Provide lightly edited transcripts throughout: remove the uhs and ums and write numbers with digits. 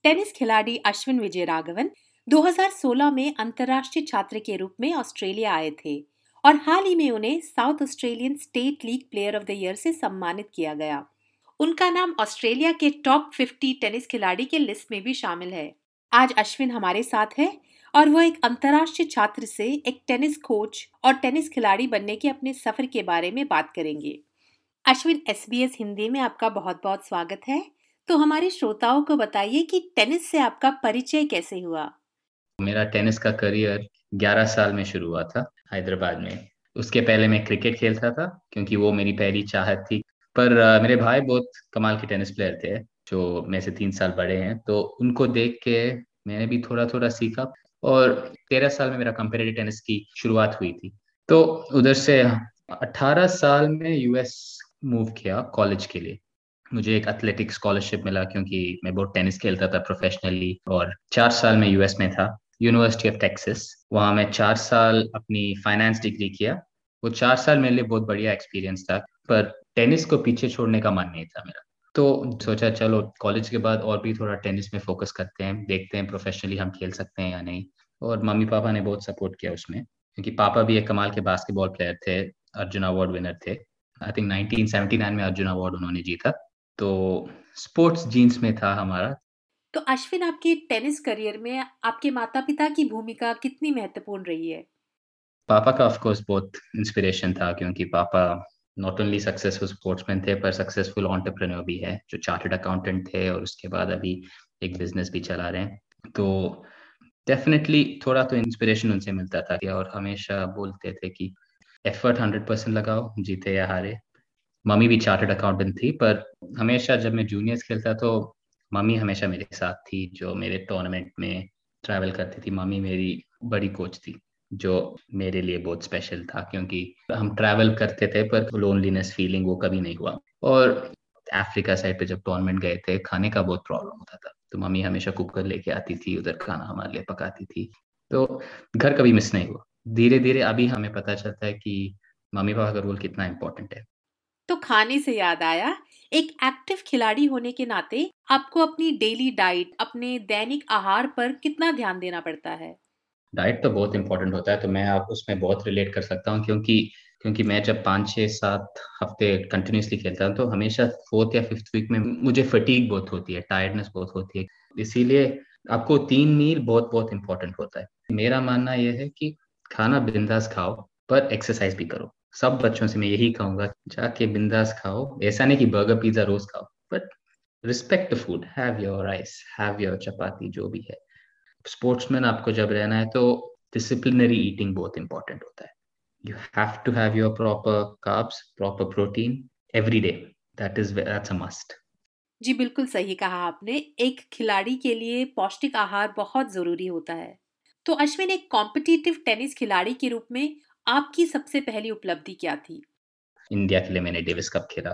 Tennis खिलाड़ी अश्विन विजयराघवन 2016 में अंतर्राष्ट्रीय छात्र के रूप में ऑस्ट्रेलिया आए थे और हाल ही में उन्हें South Australian state league player of the year से सम्मानित किया गया। उनका नाम ऑस्ट्रेलिया के टॉप 50 टेनिस खिलाड़ी के लिस्ट में भी शामिल है। आज अश्विन हमारे साथ है और वो एक अंतर्राष्ट्रीय छात्र से एक टेनिस कोच और टेनिस खिलाड़ी बनने के अपने सफर के बारे में बात करेंगे। अश्विन, SBS हिंदी में आपका बहुत बहुत स्वागत है। तो हमारे श्रोताओं को बताइए कि टेनिस से आपका परिचय कैसे हुआ? मेरा टेनिस का करियर 11 साल में शुरू हुआ था हैदराबाद में। उसके पहले मैं क्रिकेट खेलता था क्योंकि वो मेरी पहली चाहत थी। पर मेरे भाई बहुत कमाल के टेनिस प्लेयर थे जो मेरे से 3 साल बड़े हैं, तो उनको देख के मैंने भी थोड़ा थोड़ा सीखा और 13 साल में मेरा कंपेटिटिव टेनिस की शुरुआत हुई थी। तो उधर से 18 साल में US मूव किया कॉलेज के लिए। मुझे एक एथलेटिक स्कॉलरशिप मिला क्योंकि मैं बहुत टेनिस खेलता था प्रोफेशनली, और 4 साल में US में था, यूनिवर्सिटी ऑफ टेक्सास। वहाँ मैं 4 साल अपनी फाइनेंस डिग्री किया। वो 4 साल मेरे लिए बहुत बढ़िया एक्सपीरियंस था, पर टेनिस को पीछे छोड़ने का मन नहीं था मेरा। तो सोचा चलो कॉलेज के बाद और भी थोड़ा टेनिस में फोकस करते हैं, देखते हैं प्रोफेशनली हम खेल सकते हैं या नहीं। और मम्मी पापा ने बहुत सपोर्ट किया उसमें, क्योंकि पापा भी एक कमाल के बास्केटबॉल प्लेयर थे, अर्जुन अवार्ड विनर थे। आई थिंक 1979 में अर्जुन अवार्ड उन्होंने जीता। तो स्पोर्ट्स जीन्स में था हमारा। तो अश्विन, आपके टेनिस करियर में आपके माता-पिता की भूमिका कितनी महत्वपूर्ण रही है? पापा का ऑफ कोर्स बहुत इंस्पिरेशन था, क्योंकि पापा नॉट ओनली सक्सेसफुल स्पोर्ट्समैन थे पर सक्सेसफुल एंटरप्रेन्योर भी है, जो चार्टर्ड अकाउंटेंट थे और उसके बाद अभी एक बिजनेस भी चला रहे हैं। तो डेफिनेटली थोड़ा तो इंस्पिरेशन उनसे मिलता था और हमेशा बोलते थे कि एफर्ट 100% लगाओ, जीते या हारे। मम्मी भी चार्टर्ड अकाउंटेंट थी, पर हमेशा जब मैं जूनियर्स खेलता तो मम्मी हमेशा मेरे साथ थी। जो मेरे टूर्नामेंट में ट्रैवल करती थी, मम्मी मेरी बड़ी कोच थी, जो मेरे लिए बहुत स्पेशल था, क्योंकि हम ट्रैवल करते थे पर लोनलीनेस फीलिंग वो कभी नहीं हुआ। और अफ्रीका साइड पे जब टूर्नामेंट गए थे, खाने का बहुत प्रॉब्लम होता था, तो मम्मी हमेशा कुकर लेके आती थी, उधर खाना हमारे लिए पकाती थी। तो घर कभी मिस नहीं हुआ। धीरे धीरे अभी हमें पता चलता है कि मम्मी पापा का रोल कितना इम्पोर्टेंट है। तो खाने से याद आया, एक एक्टिव खिलाड़ी होने के नाते आपको अपनी डेली डाइट, अपने दैनिक आहार पर कितना ध्यान देना पड़ता है? डाइट तो बहुत इंपॉर्टेंट होता है, तो मैं आप उसमें बहुत रिलेट कर सकता हूँ, क्योंकि क्योंकि मैं जब 5 6 7 हफ्ते कंटिन्यूसली खेलता हूँ तो हमेशा फोर्थ या फिफ्थ वीक में मुझे फटीग बहुत होती है, टायर्डनेस बहुत होती है। इसीलिए आपको 3 मील बहुत बहुत इंपॉर्टेंट होता है। मेरा मानना यह है कि खाना बिंदास खाओ, पर एक्सरसाइज भी करो। सब बच्चों से मैं यही कहूंगा, जाके बिंदास खाओ। ऐसा नहीं कि बर्गर पिज्जा रोज खाओ, but respect the food, have your rice, have your chapati, जो भी है। स्पोर्ट्समैन आपको जब रहना है तो डिसिप्लिनरी ईटिंग बहुत इंपॉर्टेंट होता है। You have to have your proper carbs, proper protein every day. That's a must. जी, बिल्कुल सही कहा आपने। एक खिलाड़ी के लिए पौष्टिक आहार बहुत जरूरी होता है। तो अश्विन, एक कॉम्पिटिटिव टेनिस खिलाड़ी के रूप में आपकी सबसे पहली उपलब्धि क्या थी? इंडिया के लिए मैंने डेविस कप खेला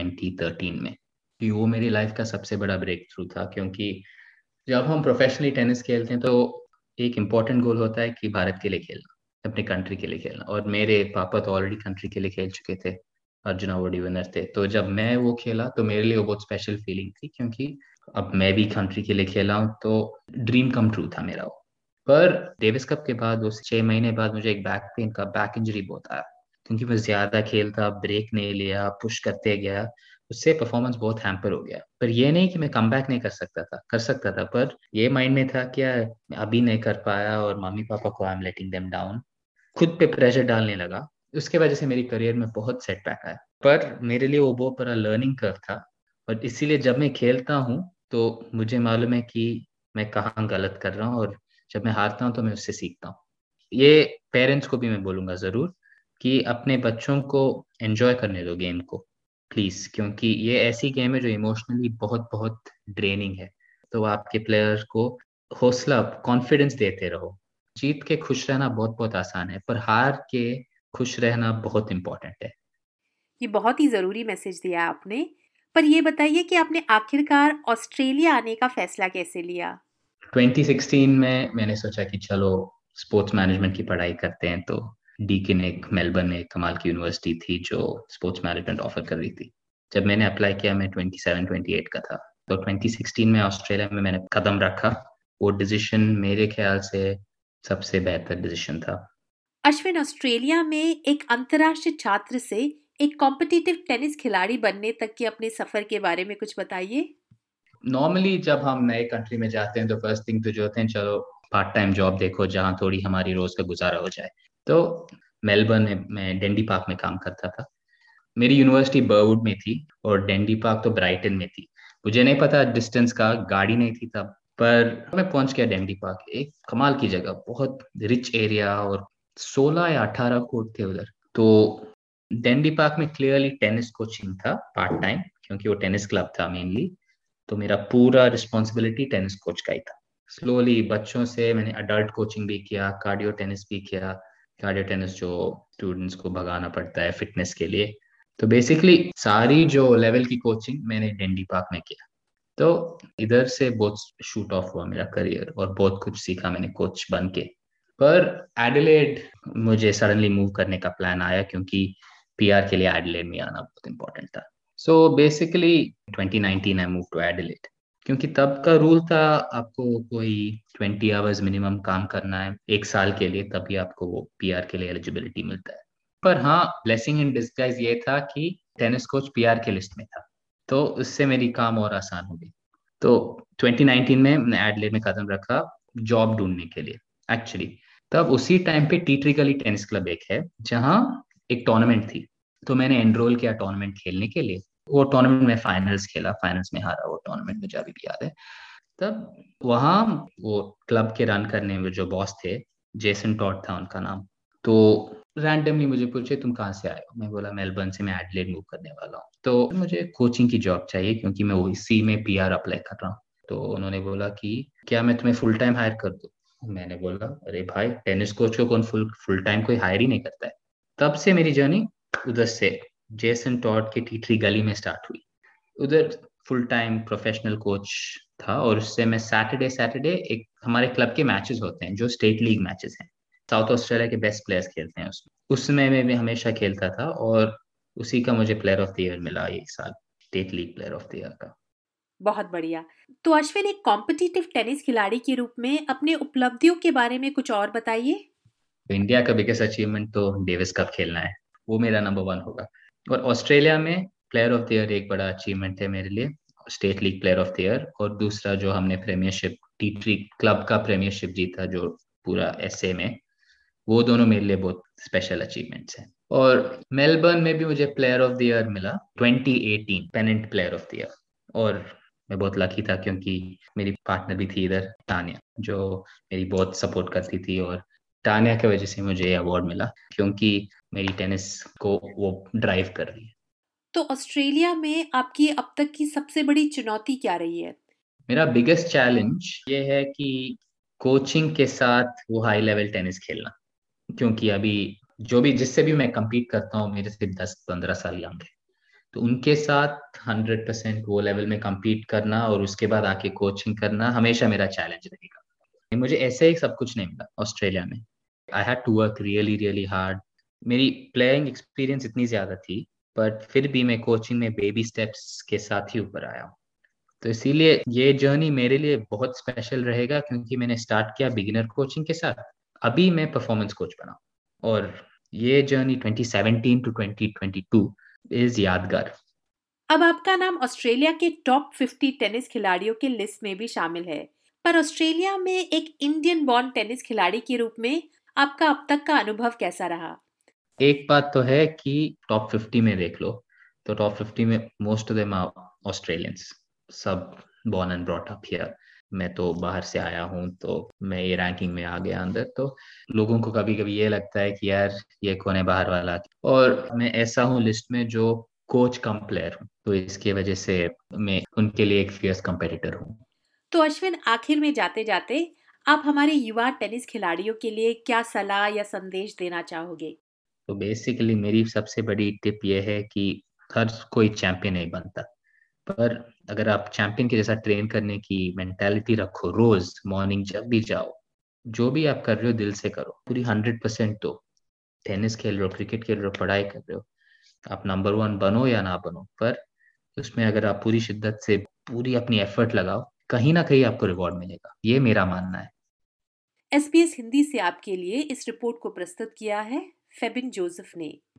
2013 में। कि वो मेरी लाइफ का सबसे बड़ा ब्रेक थ्रू था, क्योंकि जब हम प्रोफेशनली टेनिस खेलते हैं तो एक इम्पोर्टेंट गोल होता है कि भारत के लिए खेलना, अपने कंट्री के लिए खेलना। और मेरे पापा तो ऑलरेडी कंट्री के लिए खेल चुके थे, अर्जुन अवार्ड विनर थे। तो जब मैं वो खेला तो मेरे लिए वो बहुत स्पेशल फीलिंग थी, क्योंकि अब मैं भी कंट्री के लिए खेला हूँ, तो ड्रीम कम ट्रू था मेरा वो। पर डेविस कप के बाद उस 6 महीने बाद मुझे एक बैक इंजरी बहुत आया, क्योंकि मैं ज्यादा खेलता, ब्रेक नहीं लिया, पुश करते गया। उससे परफॉर्मेंस बहुत हैम्पर हो गया। पर ये नहीं कि मैं कम बैक नहीं कर सकता था, कर सकता था, पर ये माइंड में था कि यार मैं अभी नहीं कर पाया और मम्मी पापा को I am letting them down. खुद पे प्रेशर डालने लगा। उसके वजह से मेरी करियर में बहुत सेटबैक आया, पर मेरे लिए वो बहुत बड़ा लर्निंग कर्व था। और इसीलिए जब मैं खेलता हूँ तो मुझे मालूम है कि मैं कहाँ गलत कर रहा हूँ, और जब मैं हारता हूँ तो मैं उससे सीखता हूँ। ये पेरेंट्स को भी मैं बोलूंगा जरूर कि अपने बच्चों को एंजॉय करने दो गेम को, प्लीज, क्योंकि ये ऐसी गेम है जो इमोशनली बहुत बहुत ड्रेनिंग है। तो आपके प्लेयर्स को हौसला, कॉन्फिडेंस देते रहो। जीत के खुश रहना बहुत बहुत आसान है, पर हार के खुश रहना बहुत इंपॉर्टेंट है। ये बहुत ही ज़रूरी मैसेज दिया आपने। पर ये बताइए कि आपने आखिरकार ऑस्ट्रेलिया आने का फैसला कैसे लिया? 2016 में मैंने सोचा कि चलो स्पोर्ट्स मैनेजमेंट की पढ़ाई करते हैं। तो डीकिन, एक मेलबर्न में एक कमाल की यूनिवर्सिटी थी जो स्पोर्ट्स मैनेजमेंट ऑफर कर रही थी। जब मैंने अप्लाई किया मैं 27 28 का था। तो 2016 में ऑस्ट्रेलिया में मैंने कदम रखा। वो डिसीजन मेरे ख्याल से सबसे बेहतर डिसीजन था। अश्विन, ऑस्ट्रेलिया में एक अंतर्राष्ट्रीय छात्र से एक कॉम्पिटिटिव टेनिस खिलाड़ी बनने तक के अपने सफर के बारे में कुछ बताइए। नॉर्मली जब हम नए कंट्री में जाते हैं तो फर्स्ट थिंग तो जो होते हैं, चलो पार्ट टाइम जॉब देखो जहाँ थोड़ी हमारी रोज का गुजारा हो जाए। तो मेलबर्न में मैं डेंडी पार्क में काम करता था। मेरी यूनिवर्सिटी बर्वुड में थी और डेंडी पार्क तो ब्राइटन में थी। मुझे नहीं पता डिस्टेंस का, गाड़ी नहीं थी तब, पर मैं पहुंच गया डेंडी पार्क। एक कमाल की जगह, बहुत रिच एरिया, और 16 या 18 कोर्ट थे उधर। तो डेंडी पार्क में क्लियरली टेनिस कोचिंग था पार्ट टाइम, क्योंकि वो टेनिस क्लब था मेनली। तो मेरा पूरा रिस्पॉन्सिबिलिटी टेनिस कोच का ही था। स्लोली बच्चों से मैंने अडल्ट कोचिंग भी किया, कार्डियो टेनिस भी किया। कार्डियो टेनिस जो स्टूडेंट्स को भगाना पड़ता है फिटनेस के लिए। तो बेसिकली सारी जो लेवल की कोचिंग मैंने डेंडी पार्क में किया। तो इधर से बहुत शूट ऑफ हुआ मेरा करियर और बहुत कुछ सीखा मैंने कोच बन के। पर एडिलेड मुझे सडनली मूव करने का प्लान आया, क्योंकि पीआर के लिए एडिलेड में आना बहुत इंपॉर्टेंट था। So basically 2019 I move to Adelaide, क्योंकि तब का रूल था आपको कोई 20 आवर्स मिनिमम काम करना है एक साल के लिए, तभी आपको वो पीआर के लिए एलिजिबिलिटी मिलता है। पर हाँ, ब्लेसिंग इन डिस्गाइज ये था कि टेनिस कोच पीआर के लिस्ट में था, तो उससे मेरी काम और आसान हो गई। तो 2019 में मैंने एडिलेड में कदम रखा जॉब ढूंढने के लिए। एक्चुअली तब उसी टाइम पे टीटरी गली टेनिस क्लब एक है, जहाँ एक टूर्नामेंट थी। तो मैंने एनरोल किया टूर्नामेंट खेलने के लिए। वो टूर्नामेंट में फाइनल्स खेला, फाइनल्स में हारा। वो टूर्नामेंट मुझे अभी भी याद है। तब वहाँ वो क्लब के रन करने में जो बॉस थे, जेसन टॉड था उनका नाम। तो रैंडमली मुझे पूछे तुम कहाँ से आए हो। मैं बोला मेलबर्न से, मैं एडिलेड मूव करने वाला हूँ, तो मुझे कोचिंग की जॉब चाहिए क्योंकि मैं वो इसी में पीआर अप्लाई कर रहा हूँ। तो उन्होंने बोला कि क्या मैं तुम्हें फुल टाइम हायर कर दूँ। मैंने बोला अरे भाई, टेनिस कोच को कौन फुल फुल टाइम कोई हायर ही नहीं करता है। तब से मेरी जर्नी उधर से जेसन टॉड की टीटरी गली में स्टार्ट हुई। उधर फुल टाइम प्रोफेशनल कोच था, और उससे मैं सैटरडे सैटरडे एक हमारे क्लब के मैचेस होते हैं जो स्टेट लीग मैचेस हैं। साउथ ऑस्ट्रेलिया के बेस्ट प्लेयर्स खेलते हैं उसमें मैं भी हमेशा खेलता था, और उसी का मुझे प्लेयर ऑफ द ईयर मिला एक साल, state league player of the year का। बहुत बढ़िया। तो अश्विन, एक कॉम्पिटिटिव टेनिस खिलाड़ी के रूप में अपने उपलब्धियों के बारे में कुछ और बताइए। तो इंडिया का बिगेस्ट अचीवमेंट तो डेविस कप खेलना है, वो मेरा नंबर वन होगा। और ऑस्ट्रेलिया में प्लेयर ऑफ द ईयर एक बड़ा अचीवमेंट है मेरे लिए, state league player of the year. और दूसरा जो हमने प्रीमियरशिप, टी ट्री क्लब का प्रीमियरशिप जीता जो पूरा एसए में, वो दोनों मेरे लिए बहुत स्पेशल अचीवमेंट्स हैं। और मेलबर्न में भी मुझे प्लेयर ऑफ द ईयर मिला, 2018 pennant player of the year. और मैं बहुत लकी था क्योंकि मेरी पार्टनर भी थी इधर, तानिया, जो मेरी बहुत सपोर्ट करती थी। और तानिया की वजह से मुझे ये अवार्ड मिला, क्योंकि मेरी टेनिस को वो ड्राइव कर रही है। तो ऑस्ट्रेलिया में आपकी अब तक की सबसे बड़ी चुनौती क्या रही है? मेरा बिगेस्ट चैलेंज ये है कि कोचिंग के साथ वो हाई लेवल टेनिस खेलना, क्योंकि अभी जो भी जिससे भी मैं compete करता हूँ मेरे से 10-15 साल यंग है। तो उनके साथ 100% वो लेवल में compete करना और उसके बाद आके कोचिंग करना हमेशा मेरा चैलेंज रहेगा। मुझे ऐसे ही सब कुछ नहीं मिला ऑस्ट्रेलिया में। I had to work really really hard. मेरी प्लेइंग एक्सपीरियंस इतनी ज्यादा थी, बट फिर भी मैं कोचिंग में बेबी स्टेप्स के साथ ही ऊपर आया हूँ। तो इसीलिए ये जर्नी मेरे लिए बहुत स्पेशल रहेगा, क्योंकि मैंने स्टार्ट किया बिगिनर कोचिंग के साथ, अभी मैं परफॉर्मेंस कोच बना। और ये जर्नी 2017 टू 2022 इज यादगार। अब आपका नाम ऑस्ट्रेलिया के टॉप 50 टेनिस खिलाड़ियों के लिस्ट में भी शामिल है। पर ऑस्ट्रेलिया में एक इंडियन बॉर्न टेनिस खिलाड़ी के रूप में आपका अब तक का अनुभव कैसा रहा? एक बात तो है कि टॉप 50 में देख लो, तो टॉप 50 में most of them are Australians, सब born and brought up here. मैं तो बाहर से आया हूँ, तो मैं ये रैंकिंग में आ गया अंदर। तो लोगों को कभी कभी ये लगता है कि यार ये कौन है बाहर वाला, और मैं ऐसा हूँ लिस्ट में जो कोच कम प्लेयर हूँ, तो इसकी वजह से मैं उनके लिए एक फियर्स कंपेटिटर हूँ। तो अश्विन, आखिर में जाते जाते आप हमारे युवा टेनिस खिलाड़ियों के लिए क्या सलाह या संदेश देना चाहोगे? तो बेसिकली मेरी सबसे बड़ी टिप ये है कि हर कोई चैंपियन नहीं बनता, पर अगर आप चैंपियन के जैसा ट्रेन करने की मेंटालिटी रखो, रोज मॉर्निंग जब भी जाओ, जो भी आप कर रहे हो दिल से करो, पूरी 100% दो। टेनिस खेल रहे हो, क्रिकेट खेल रहे हो, पढ़ाई कर रहे हो, आप नंबर वन बनो या ना बनो, पर उसमें अगर आप पूरी शिद्दत से पूरी अपनी एफर्ट लगाओ, कहीं ना कहीं आपको रिवॉर्ड मिलेगा, ये मेरा मानना है। SBS हिंदी से आपके लिए इस रिपोर्ट को प्रस्तुत किया है फेबिन जोसेफ ने।